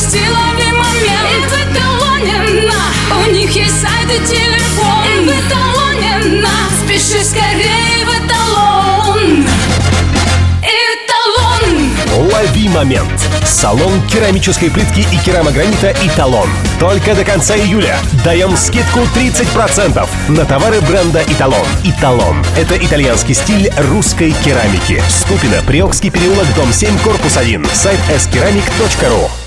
пропусти, лови момент. И в Эталоне на, у них есть сайт и телефон. И в Эталоне на, спеши скорее в Эталон. Эталон. Лови момент. Салон керамической плитки и керамогранита «Эталон». Только до конца июля даем скидку 30% на товары бренда «Эталон». «Эталон» — это итальянский стиль русской керамики. Ступино, Приокский переулок, дом 7, корпус 1. Сайт skeramik.ru.